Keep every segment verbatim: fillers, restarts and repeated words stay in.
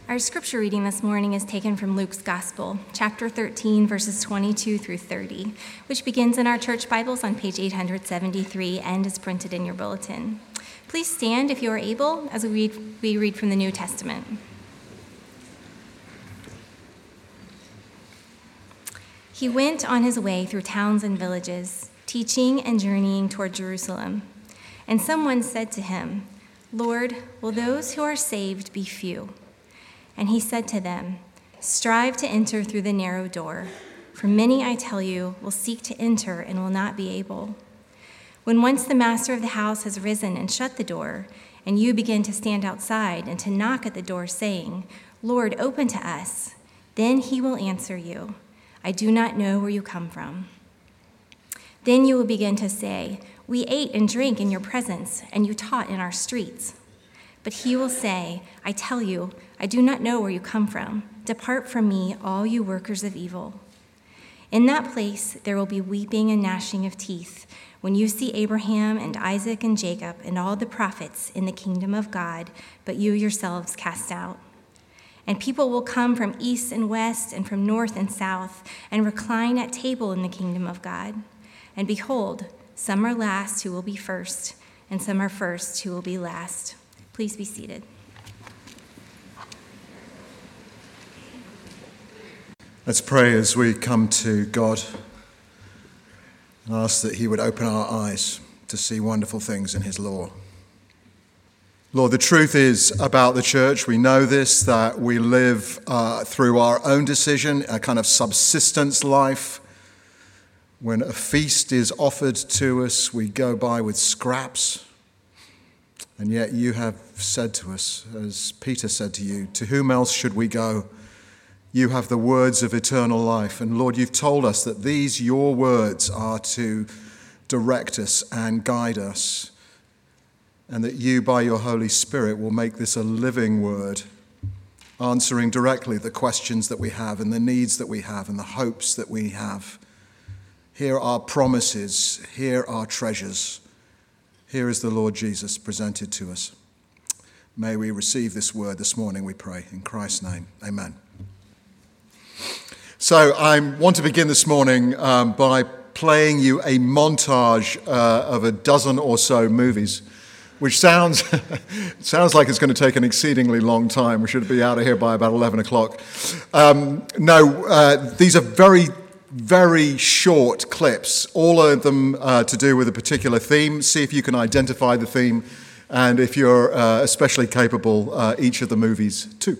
Our scripture reading this morning is taken from Luke's Gospel, chapter thirteen, verses twenty-two through thirty, which begins in our church Bibles on page eight hundred seventy-three and is printed in your bulletin. Please stand if you are able as we read, we read from the New Testament. He went on his way through towns and villages, teaching and journeying toward Jerusalem. And someone said to him, "Lord, will those who are saved be few?" And he said to them, "Strive to enter through the narrow door, for many, I tell you, will seek to enter and will not be able. When once the master of the house has risen and shut the door, and you begin to stand outside and to knock at the door, saying, 'Lord, open to us,' then he will answer you, 'I do not know where you come from.' Then you will begin to say, 'We ate and drank in your presence, and you taught in our streets.' But he will say, 'I tell you, I do not know where you come from. Depart from me, all you workers of evil.' In that place there will be weeping and gnashing of teeth when you see Abraham and Isaac and Jacob and all the prophets in the kingdom of God, but you yourselves cast out. And people will come from east and west and from north and south and recline at table in the kingdom of God. And behold, some are last who will be first, and some are first who will be last." Please be seated. Let's pray as we come to God and ask that he would open our eyes to see wonderful things in his law. Lord, the truth is about the church, we know this, that we live uh, through our own decision, a kind of subsistence life. When a feast is offered to us, we go by with scraps. And yet you have said to us, as Peter said to you, "To whom else should we go? You have the words of eternal life." And Lord, you've told us that these, your words, are to direct us and guide us. And that you, by your Holy Spirit, will make this a living word, answering directly the questions that we have and the needs that we have and the hopes that we have. Here are promises, here are treasures. Here is the Lord Jesus presented to us. May we receive this word this morning, we pray. In Christ's name, amen. So I want to begin this morning um, by playing you a montage uh, of a dozen or so movies, which sounds sounds like it's going to take an exceedingly long time. We should be out of here by about eleven o'clock. Um, no, uh, these are very very short clips, all of them uh, to do with a particular theme. See if you can identify the theme, and if you're uh, especially capable, uh, each of the movies too.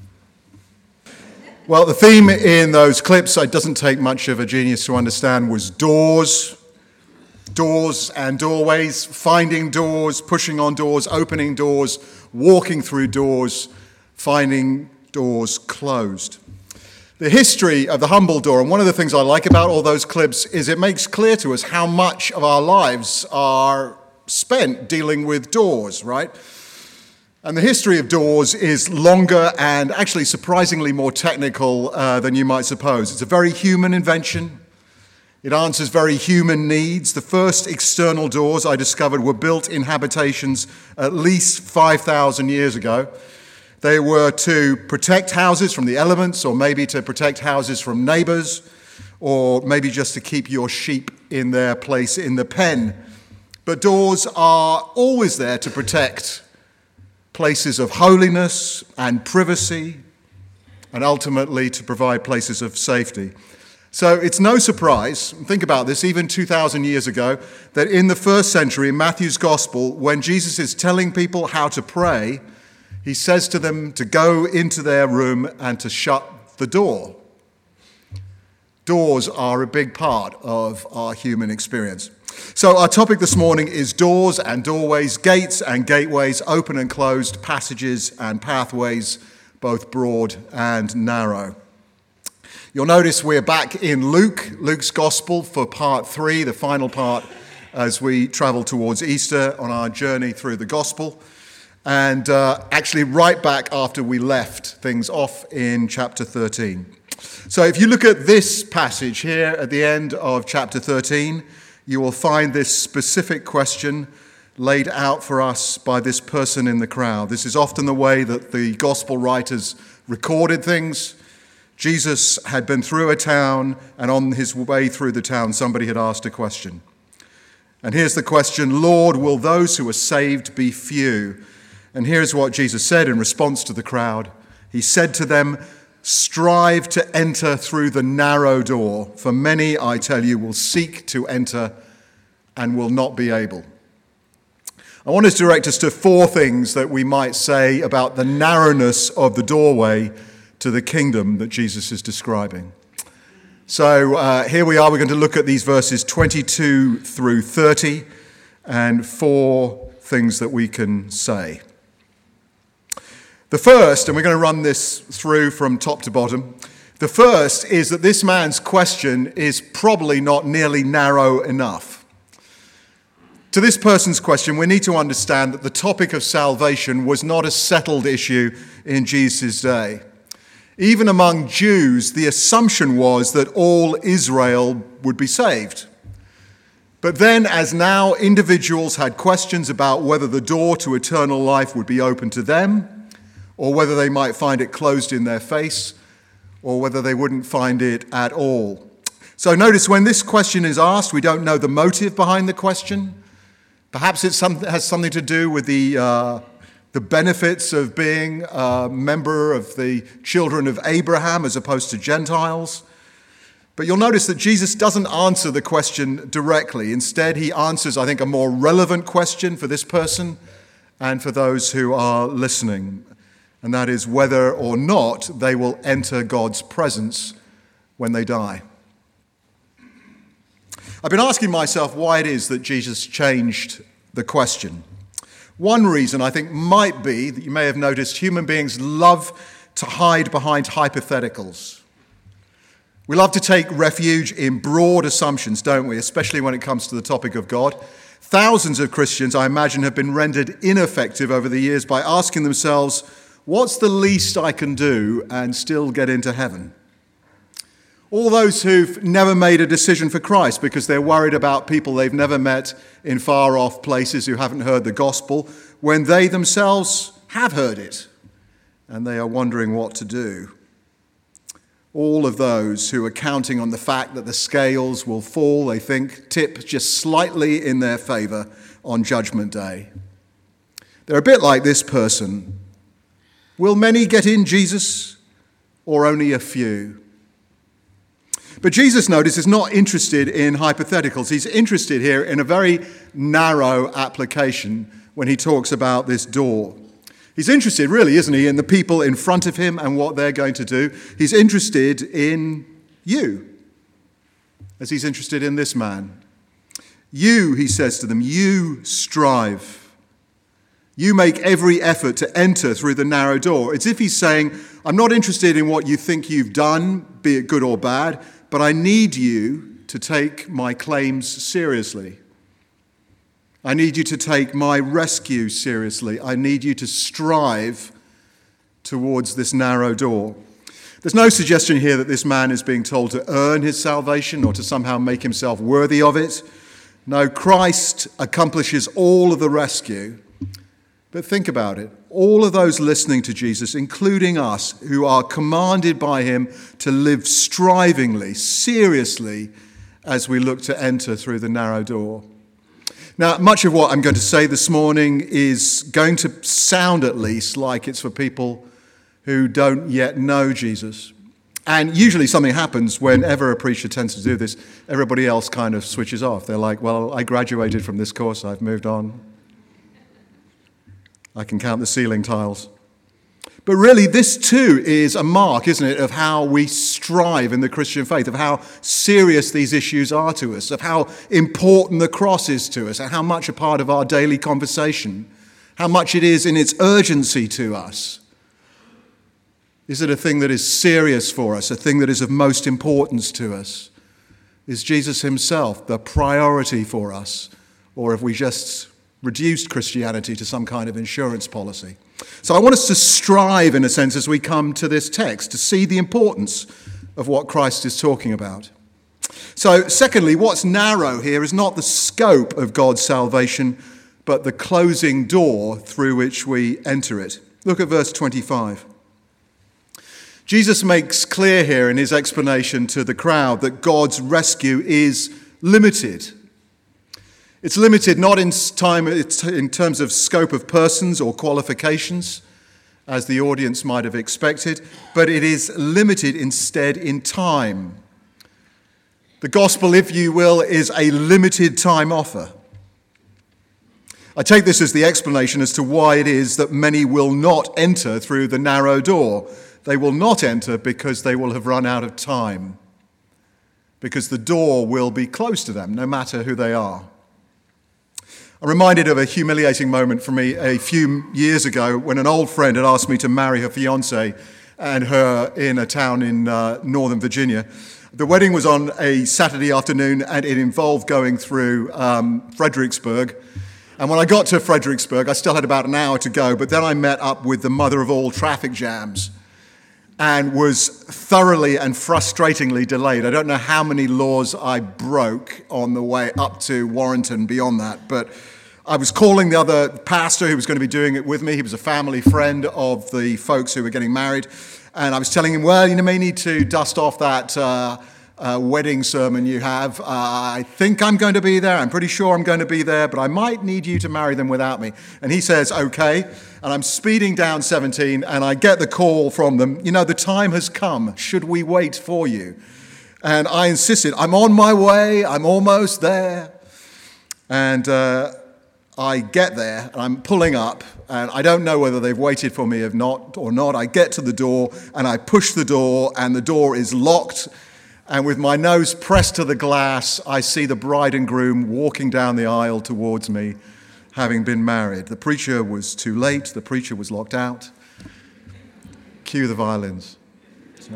Well, the theme in those clips, it doesn't take much of a genius to understand, was doors. Doors and doorways, finding doors, pushing on doors, opening doors, walking through doors, finding doors closed. The history of the humble door, and one of the things I like about all those clips is it makes clear to us how much of our lives are spent dealing with doors, right? And the history of doors is longer and actually surprisingly more technical uh, than you might suppose. It's a very human invention. It answers very human needs. The first external doors I discovered were built in habitations at least five thousand years ago. They were to protect houses from the elements, or maybe to protect houses from neighbors, or maybe just to keep your sheep in their place in the pen. But doors are always there to protect places of holiness and privacy, and ultimately to provide places of safety. So it's no surprise, think about this, even two thousand years ago, that in the first century, in Matthew's Gospel, when Jesus is telling people how to pray, he says to them to go into their room and to shut the door. Doors are a big part of our human experience. So our topic this morning is doors and doorways, gates and gateways, open and closed, passages and pathways, both broad and narrow. You'll notice we're back in Luke, Luke's Gospel for part three, the final part as we travel towards Easter on our journey through the Gospel. And uh, actually right back after we left things off in chapter thirteen. So if you look at this passage here at the end of chapter thirteen, you will find this specific question, laid out for us by this person in the crowd. This is often the way that the gospel writers recorded things. Jesus had been through a town, and on his way through the town, somebody had asked a question. And here's the question, Lord, will those who are saved be few? And here's what Jesus said in response to the crowd. He said to them, strive to enter through the narrow door, for many, I tell you, will seek to enter and will not be able. I want to direct us to four things that we might say about the narrowness of the doorway to the kingdom that Jesus is describing. So uh, here we are, we're going to look at these verses twenty-two through thirty and four things that we can say. The first, and we're going to run this through from top to bottom, the first is that this man's question is probably not nearly narrow enough. To this person's question, we need to understand that the topic of salvation was not a settled issue in Jesus' day. Even among Jews, the assumption was that all Israel would be saved. But then, as now individuals had questions about whether the door to eternal life would be open to them, or whether they might find it closed in their face, or whether they wouldn't find it at all. So notice when this question is asked, we don't know the motive behind the question. Perhaps it has something to do with the uh, the benefits of being a member of the children of Abraham as opposed to Gentiles. But you'll notice that Jesus doesn't answer the question directly. Instead, he answers, I think, a more relevant question for this person and for those who are listening. And that is whether or not they will enter God's presence when they die. I've been asking myself why it is that Jesus changed the question. One reason, I think, might be that you may have noticed human beings love to hide behind hypotheticals. We love to take refuge in broad assumptions, don't we? Especially when it comes to the topic of God. Thousands of Christians, I imagine, have been rendered ineffective over the years by asking themselves, what's the least I can do and still get into heaven? All those who've never made a decision for Christ because they're worried about people they've never met in far-off places who haven't heard the gospel, when they themselves have heard it and they are wondering what to do. All of those who are counting on the fact that the scales will fall, they think, tip just slightly in their favor on Judgment Day. They're a bit like this person. Will many get in, Jesus, or only a few? But Jesus, notice, is not interested in hypotheticals. He's interested here in a very narrow application when he talks about this door. He's interested, really, isn't he, in the people in front of him and what they're going to do. He's interested in you, as he's interested in this man. You, he says to them, you strive. You make every effort to enter through the narrow door. It's as if he's saying, I'm not interested in what you think you've done, be it good or bad, but I need you to take my claims seriously. I need you to take my rescue seriously. I need you to strive towards this narrow door. There's no suggestion here that this man is being told to earn his salvation or to somehow make himself worthy of it. No, Christ accomplishes all of the rescue. But think about it. All of those listening to Jesus, including us, who are commanded by him to live strivingly, seriously, as we look to enter through the narrow door. Now, much of what I'm going to say this morning is going to sound, at least, like it's for people who don't yet know Jesus. And usually something happens whenever a preacher tends to do this. Everybody else kind of switches off. They're like, well, I graduated from this course. I've moved on. I can count the ceiling tiles. But really, this too is a mark, isn't it, of how we strive in the Christian faith, of how serious these issues are to us, of how important the cross is to us, and how much a part of our daily conversation, how much it is in its urgency to us. Is it a thing that is serious for us, a thing that is of most importance to us? Is Jesus himself the priority for us, or have we just reduced Christianity to some kind of insurance policy? So I want us to strive, in a sense, as we come to this text, to see the importance of what Christ is talking about. So, secondly, what's narrow here is not the scope of God's salvation, but the closing door through which we enter it. Look at verse twenty-five. Jesus makes clear here in his explanation to the crowd that God's rescue is limited. It's limited not in time, it's in terms of scope of persons or qualifications, as the audience might have expected, but it is limited instead in time. The gospel, if you will, is a limited time offer. I take this as the explanation as to why it is that many will not enter through the narrow door. They will not enter because they will have run out of time, because the door will be closed to them, no matter who they are. I'm reminded of a humiliating moment for me a few years ago when an old friend had asked me to marry her fiancé and her in a town in uh, Northern Virginia. The wedding was on a Saturday afternoon, and it involved going through um, Fredericksburg. And when I got to Fredericksburg, I still had about an hour to go, but then I met up with the mother of all traffic jams and was thoroughly and frustratingly delayed. I don't know how many laws I broke on the way up to Warrenton beyond that, but I was calling the other pastor who was going to be doing it with me. He was a family friend of the folks who were getting married, and I was telling him, well, you may need to dust off that uh, uh, wedding sermon you have. Uh, I think I'm going to be there. I'm pretty sure I'm going to be there, but I might need you to marry them without me. And he says, okay. And I'm speeding down seventeen, and I get the call from them, you know, the time has come. Should we wait for you? And I insisted, I'm on my way. I'm almost there. And uh, I get there, and I'm pulling up, and I don't know whether they've waited for me or not, or not. I get to the door, and I push the door, and the door is locked. And with my nose pressed to the glass, I see the bride and groom walking down the aisle towards me, having been married. The preacher was too late. The preacher was locked out. Cue the violins. So,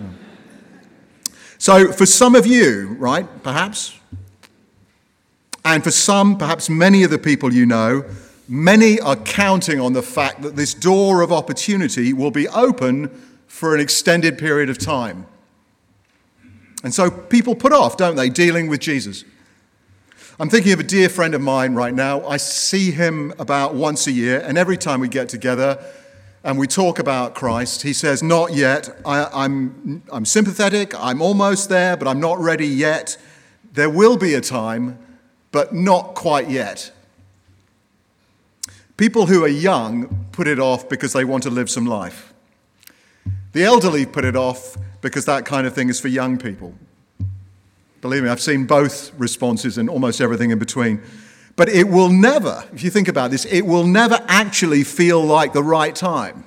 so for some of you, right, perhaps, and for some, perhaps many of the people you know, many are counting on the fact that this door of opportunity will be open for an extended period of time. And so people put off, don't they, dealing with Jesus. I'm thinking of a dear friend of mine right now. I see him about once a year, and every time we get together and we talk about Christ, he says, not yet. I, I'm, I'm sympathetic, I'm almost there, but I'm not ready yet. There will be a time, but not quite yet. People who are young put it off because they want to live some life. The elderly put it off because that kind of thing is for young people. Believe me, I've seen both responses and almost everything in between. But it will never, if you think about this, it will never actually feel like the right time.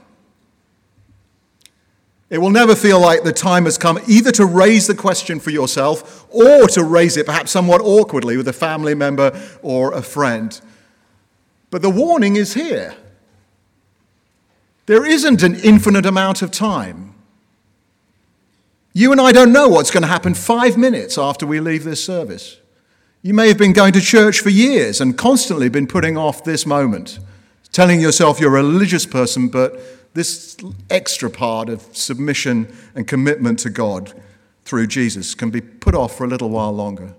It will never feel like the time has come either to raise the question for yourself or to raise it perhaps somewhat awkwardly with a family member or a friend. But the warning is here. There isn't an infinite amount of time. You and I don't know what's going to happen five minutes after we leave this service. You may have been going to church for years and constantly been putting off this moment, telling yourself you're a religious person, but this extra part of submission and commitment to God through Jesus can be put off for a little while longer.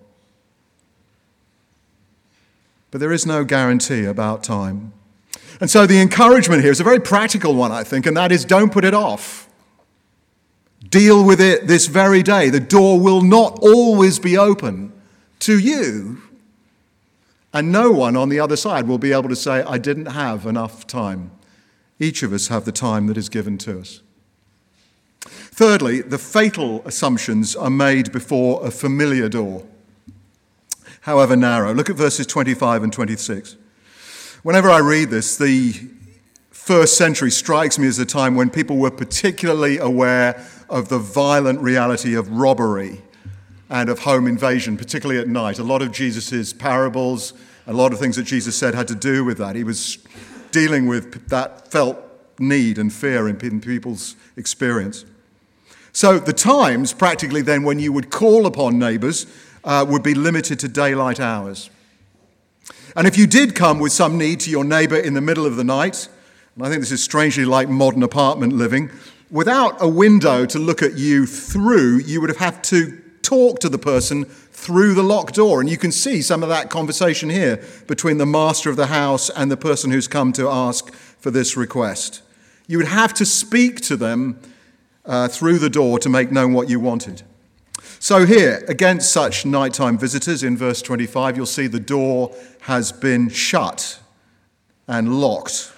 But there is no guarantee about time. And so the encouragement here is a very practical one, I think, and that is don't put it off. Deal with it this very day. The door will not always be open to you. And no one on the other side will be able to say, I didn't have enough time. Each of us have the time that is given to us. Thirdly, the fatal assumptions are made before a familiar door, however narrow. Look at verses twenty-five and twenty-six. Whenever I read this, the first century strikes me as a time when people were particularly aware of the violent reality of robbery and of home invasion, particularly at night. A lot of Jesus' parables, a lot of things that Jesus said had to do with that. He was dealing with that felt need and fear in people's experience. So the times, practically then, when you would call upon neighbours uh, would be limited to daylight hours. And if you did come with some need to your neighbour in the middle of the night, and I think this is strangely like modern apartment living, without a window to look at you through, you would have had to talk to the person through the locked door. And you can see some of that conversation here between the master of the house and the person who's come to ask for this request. You would have to speak to them uh, through the door to make known what you wanted. So here, against such nighttime visitors, in verse twenty-five, you'll see the door has been shut and locked.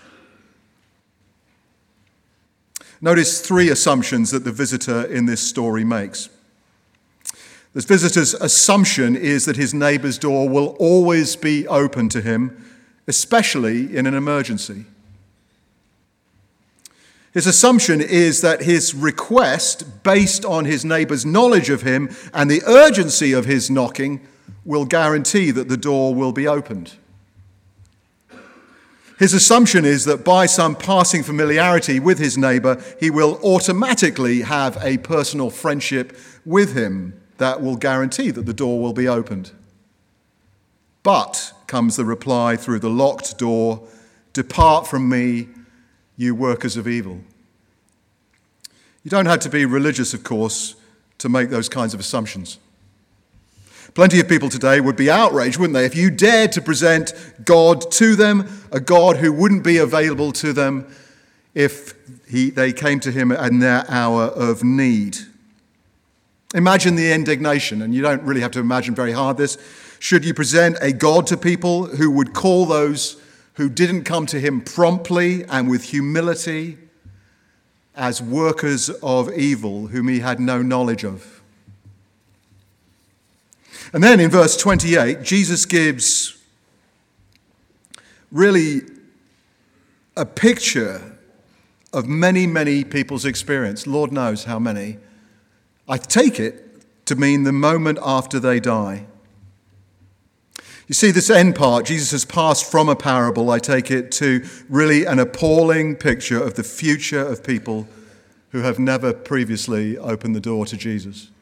Notice three assumptions that the visitor in this story makes. This visitor's assumption is that his neighbor's door will always be open to him, especially in an emergency. His assumption is that his request, based on his neighbor's knowledge of him and the urgency of his knocking, will guarantee that the door will be opened. His assumption is that by some passing familiarity with his neighbor, he will automatically have a personal friendship with him that will guarantee that the door will be opened. But, comes the reply through the locked door, "Depart from me, you workers of evil." You don't have to be religious, of course, to make those kinds of assumptions. Plenty of people today would be outraged, wouldn't they, if you dared to present God to them, a God who wouldn't be available to them if he, they came to him in their hour of need. Imagine the indignation, and you don't really have to imagine very hard this. Should you present a God to people who would call those who didn't come to him promptly and with humility as workers of evil whom he had no knowledge of? And then in verse twenty-eight, Jesus gives really a picture of many, many people's experience. Lord knows how many. I take it to mean the moment after they die. You see, this end part, Jesus has passed from a parable, I take it, to really an appalling picture of the future of people who have never previously opened the door to Jesus.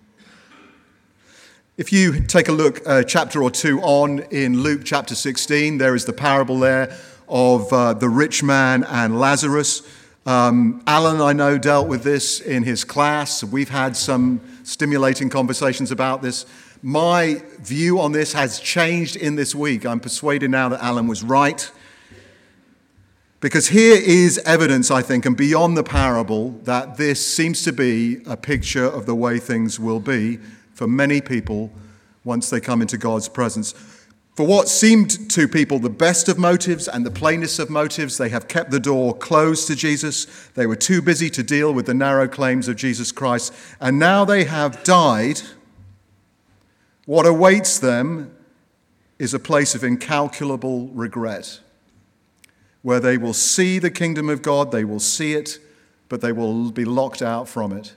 If you take a look a chapter or two on in Luke chapter sixteen, there is the parable there of uh, the rich man and Lazarus. Um, Alan, I know, dealt with this in his class. We've had some stimulating conversations about this. My view on this has changed in this week. I'm persuaded now that Alan was right. Because here is evidence, I think, and beyond the parable, that this seems to be a picture of the way things will be for many people once they come into God's presence. For what seemed to people the best of motives and the plainest of motives, they have kept the door closed to Jesus. They were too busy to deal with the narrow claims of Jesus Christ. And now they have died. What awaits them is a place of incalculable regret, where they will see the kingdom of God, they will see it, but they will be locked out from it.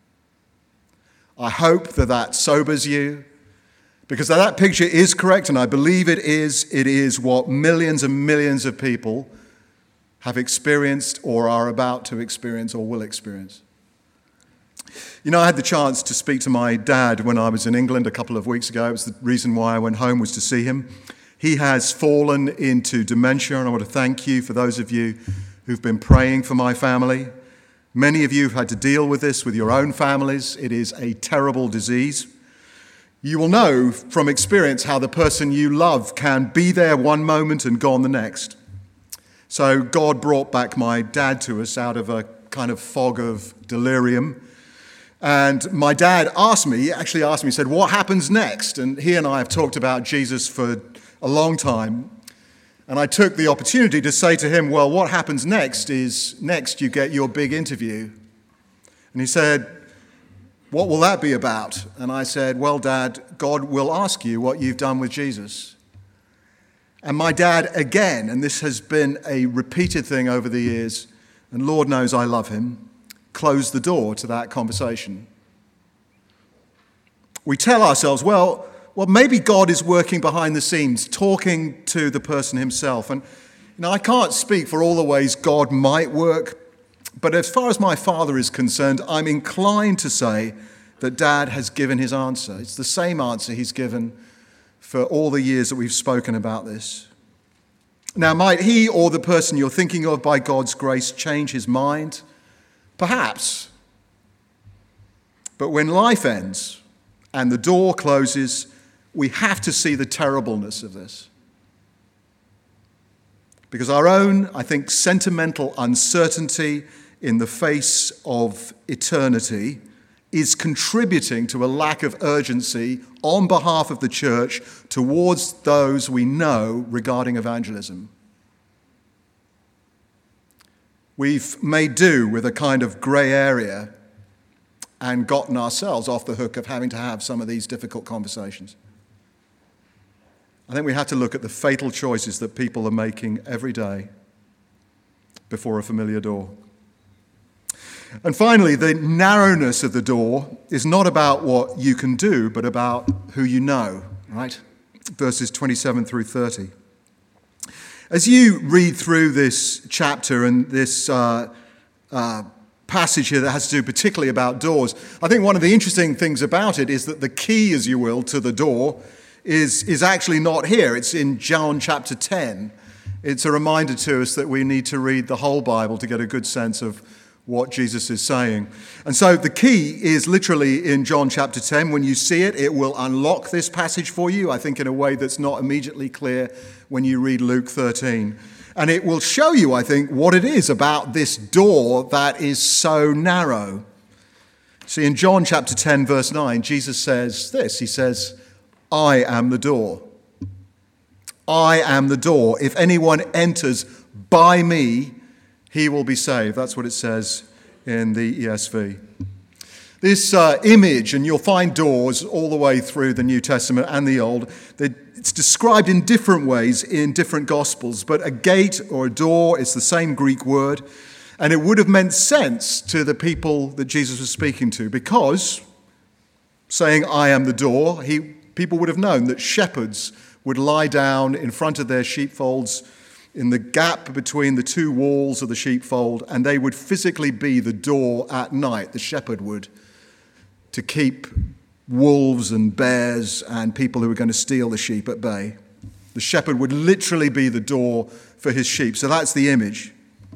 I hope that that sobers you, because that picture is correct, and I believe it is. It is what millions and millions of people have experienced or are about to experience or will experience. You know, I had the chance to speak to my dad when I was in England a couple of weeks ago. It was the reason why I went home, was to see him. He has fallen into dementia, and I want to thank you for those of you who've been praying for my family. Many of you have had to deal with this with your own families. It is a terrible disease. You will know from experience how the person you love can be there one moment and gone the next. So God brought back my dad to us out of a kind of fog of delirium. And my dad asked me, he actually asked me, he said, "What happens next?" And he and I have talked about Jesus for a long time. And I took the opportunity to say to him, well, what happens next is, next you get your big interview. And he said, "What will that be about?" And I said, "Well, Dad, God will ask you what you've done with Jesus." And my dad, again, and this has been a repeated thing over the years, and Lord knows I love him, closed the door to that conversation. We tell ourselves, well, well, maybe God is working behind the scenes, talking to the person himself. And you know, I can't speak for all the ways God might work, but as far as my father is concerned, I'm inclined to say that Dad has given his answer. It's the same answer he's given for all the years that we've spoken about this. Now, might he or the person you're thinking of by God's grace change his mind? Perhaps. But when life ends and the door closes, we have to see the terribleness of this. Because our own, I think, sentimental uncertainty in the face of eternity is contributing to a lack of urgency on behalf of the church towards those we know regarding evangelism. We've made do with a kind of grey area and gotten ourselves off the hook of having to have some of these difficult conversations. I think we have to look at the fatal choices that people are making every day before a familiar door. And finally, the narrowness of the door is not about what you can do, but about who you know, right? Verses twenty-seven through thirty. As you read through this chapter and this uh, uh, passage here that has to do particularly about doors, I think one of the interesting things about it is that the key, as you will, to the door is, is actually not here. It's in John chapter ten. It's a reminder to us that we need to read the whole Bible to get a good sense of what Jesus is saying. And so the key is literally in John chapter ten. When you see it, it will unlock this passage for you, I think in a way that's not immediately clear when you read Luke thirteen. And it will show you, I think, what it is about this door that is so narrow. See, in John chapter ten, verse nine, Jesus says this. He says, I am the door. I am the door. If anyone enters by me, he will be saved. That's what it says in the E S V. This uh, image, and you'll find doors all the way through the New Testament and the Old, it's described in different ways in different Gospels, but a gate or a door is the same Greek word, and it would have meant sense to the people that Jesus was speaking to, because saying, I am the door, he, people would have known that shepherds would lie down in front of their sheepfolds in the gap between the two walls of the sheepfold, and they would physically be the door at night, the shepherd would, to keep wolves and bears and people who were going to steal the sheep at bay. The shepherd would literally be the door for his sheep. So that's the image.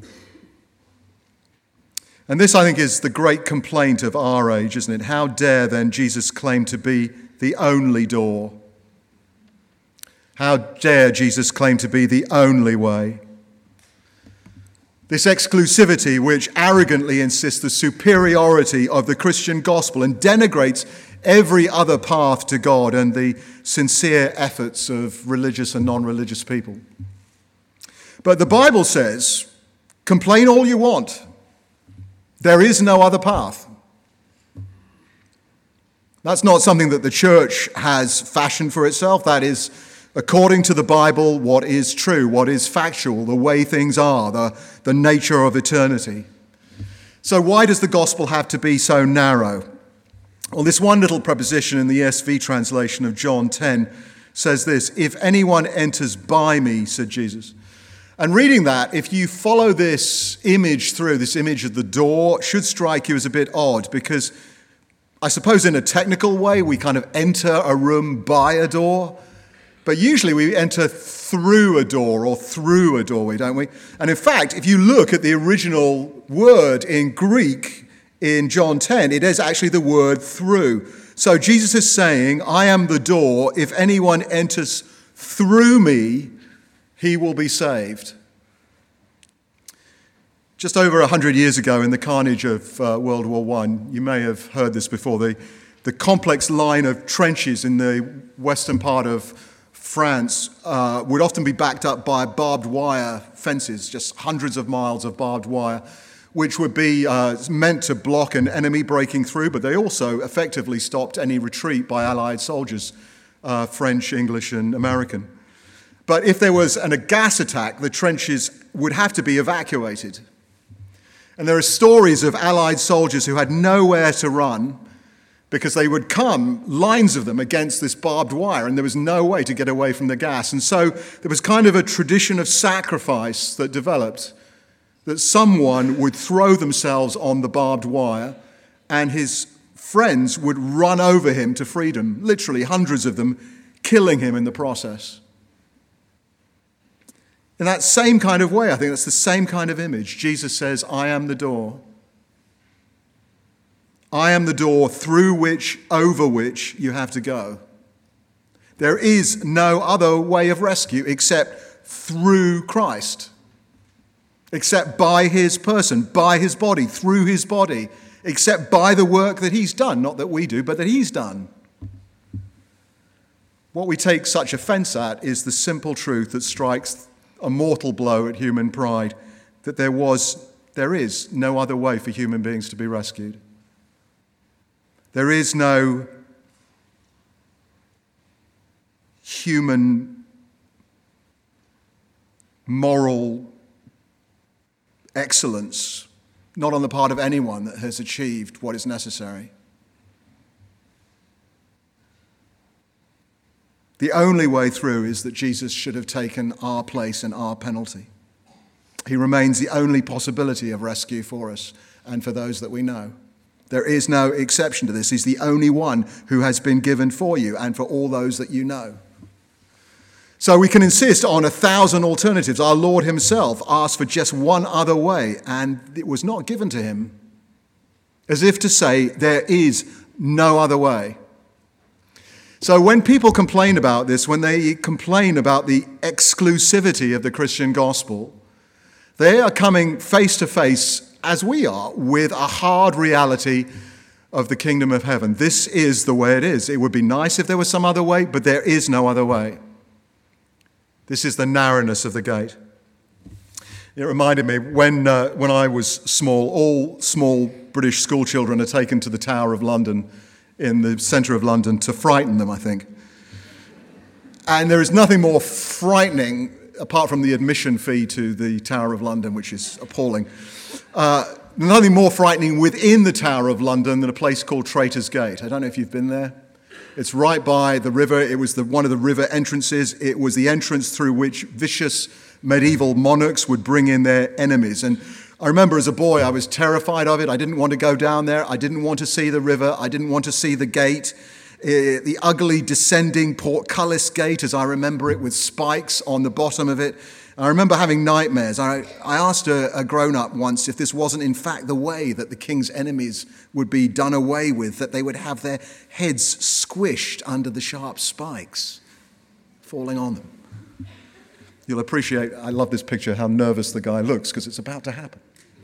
And this, I think, is the great complaint of our age, isn't it? How dare then Jesus claim to be the only door? How dare Jesus claim to be the only way? This exclusivity which arrogantly insists the superiority of the Christian gospel and denigrates every other path to God and the sincere efforts of religious and non-religious people. But the Bible says, complain all you want. There is no other path. That's not something that the church has fashioned for itself. That is, according to the Bible, what is true, what is factual, the way things are, the, the nature of eternity. So why does the gospel have to be so narrow? Well, this one little preposition in the E S V translation of John ten says this, if anyone enters by me, said Jesus. And reading that, if you follow this image through, this image of the door, should strike you as a bit odd, because I suppose in a technical way, we kind of enter a room by a door. But usually we enter through a door or through a doorway, don't we? And in fact, if you look at the original word in Greek in John ten, it is actually the word through. So Jesus is saying, I am the door. If anyone enters through me, he will be saved. Just over one hundred years ago in the carnage of uh, World War One, you may have heard this before, the, the complex line of trenches in the western part of France uh, would often be backed up by barbed wire fences, just hundreds of miles of barbed wire, which would be uh, meant to block an enemy breaking through, but they also effectively stopped any retreat by Allied soldiers, uh, French, English, and American. But if there was an, a gas attack, the trenches would have to be evacuated. And there are stories of Allied soldiers who had nowhere to run, because they would come, lines of them, against this barbed wire, and there was no way to get away from the gas. And so there was kind of a tradition of sacrifice that developed, that someone would throw themselves on the barbed wire, and his friends would run over him to freedom, literally hundreds of them, killing him in the process. In that same kind of way, I think that's the same kind of image. Jesus says, I am the door. I am the door through which, over which you have to go. There is no other way of rescue except through Christ, except by his person, by his body, through his body, except by the work that he's done, not that we do, but that he's done. What we take such offense at is the simple truth that strikes a mortal blow at human pride, that there was, there is no other way for human beings to be rescued. There is no human moral excellence, not on the part of anyone, that has achieved what is necessary. The only way through is that Jesus should have taken our place and our penalty. He remains the only possibility of rescue for us and for those that we know. There is no exception to this. He's the only one who has been given for you and for all those that you know. So we can insist on a thousand alternatives. Our Lord himself asked for just one other way, and it was not given to him. As if to say, there is no other way. So when people complain about this, when they complain about the exclusivity of the Christian gospel, they are coming face to face, as we are, with a hard reality of the kingdom of heaven. This is the way it is. It would be nice if there was some other way, but there is no other way. This is the narrowness of the gate. It reminded me, when uh, when I was small, all small British school children are taken to the Tower of London, in the centre of London, to frighten them, I think. And there is nothing more frightening, apart from the admission fee to the Tower of London, which is appalling, uh, nothing more frightening within the Tower of London than a place called Traitor's Gate. I don't know if you've been there. It's right by the river. It was the, one of the river entrances. It was the entrance through which vicious medieval monarchs would bring in their enemies. And I remember as a boy, I was terrified of it. I didn't want to go down there. I didn't want to see the river. I didn't want to see the gate, uh, the ugly descending portcullis gate, as I remember it, with spikes on the bottom of it. I remember having nightmares. I, I asked a, a grown-up once if this wasn't in fact the way that the king's enemies would be done away with, that they would have their heads squished under the sharp spikes falling on them. You'll appreciate, I love this picture, how nervous the guy looks, because it's about to happen.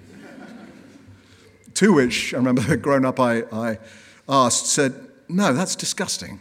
To which, I remember the grown-up I, I asked said, "No, that's disgusting."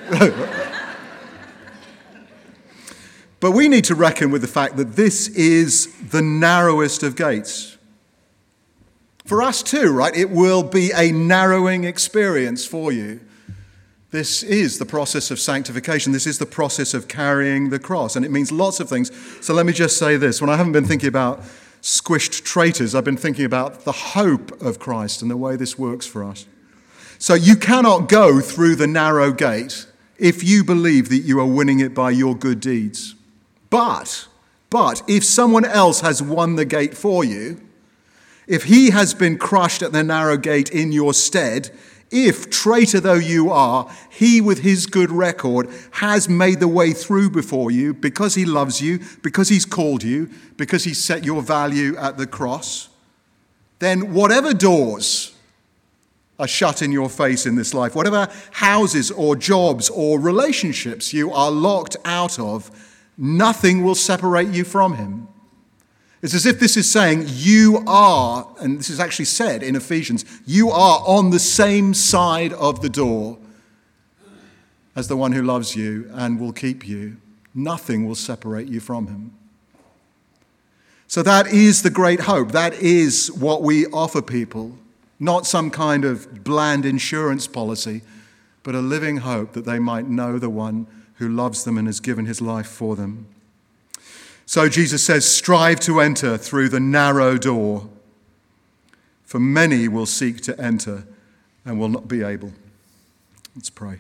But we need to reckon with the fact that this is the narrowest of gates. For us too, right? It will be a narrowing experience for you. This is the process of sanctification. This is the process of carrying the cross. And it means lots of things. So let me just say this. When I haven't been thinking about squished traitors, I've been thinking about the hope of Christ and the way this works for us. So you cannot go through the narrow gate if you believe that you are winning it by your good deeds. But, but if someone else has won the gate for you, if he has been crushed at the narrow gate in your stead, if, traitor though you are, he with his good record has made the way through before you because he loves you, because he's called you, because he's set your value at the cross, then whatever doors are shut in your face in this life, whatever houses or jobs or relationships you are locked out of, nothing will separate you from him. It's as if this is saying you are, and this is actually said in Ephesians, you are on the same side of the door as the one who loves you and will keep you. Nothing will separate you from him. So that is the great hope. That is what we offer people. Not some kind of bland insurance policy, but a living hope that they might know the one who loves them and has given his life for them. So Jesus says, strive to enter through the narrow door, for many will seek to enter and will not be able. Let's pray.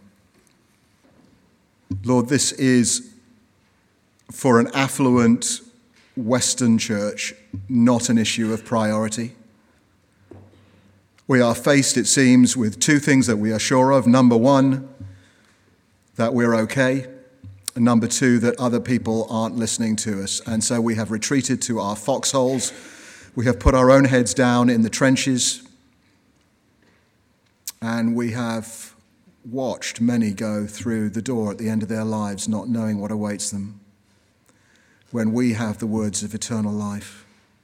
Lord, this is, for an affluent Western church, not an issue of priority. We are faced, it seems, with two things that we are sure of. Number one, that we're okay. And number two, that other people aren't listening to us. And so we have retreated to our foxholes. We have put our own heads down in the trenches. And we have watched many go through the door at the end of their lives not knowing what awaits them, when we have the words of eternal life.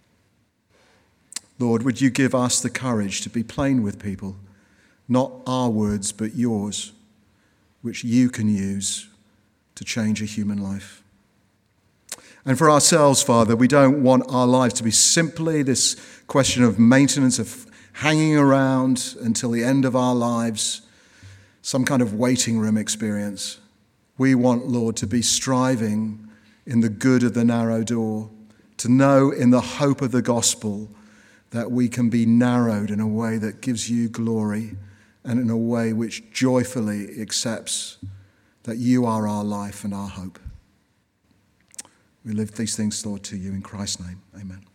Lord, would you give us the courage to be plain with people, not our words but yours, which you can use to change a human life. And for ourselves, Father, we don't want our lives to be simply this question of maintenance, of hanging around until the end of our lives, some kind of waiting room experience. We want, Lord, to be striving in the good of the narrow door, to know in the hope of the gospel that we can be narrowed in a way that gives you glory and in a way which joyfully accepts that you are our life and our hope. We lift these things, Lord, to you in Christ's name. Amen.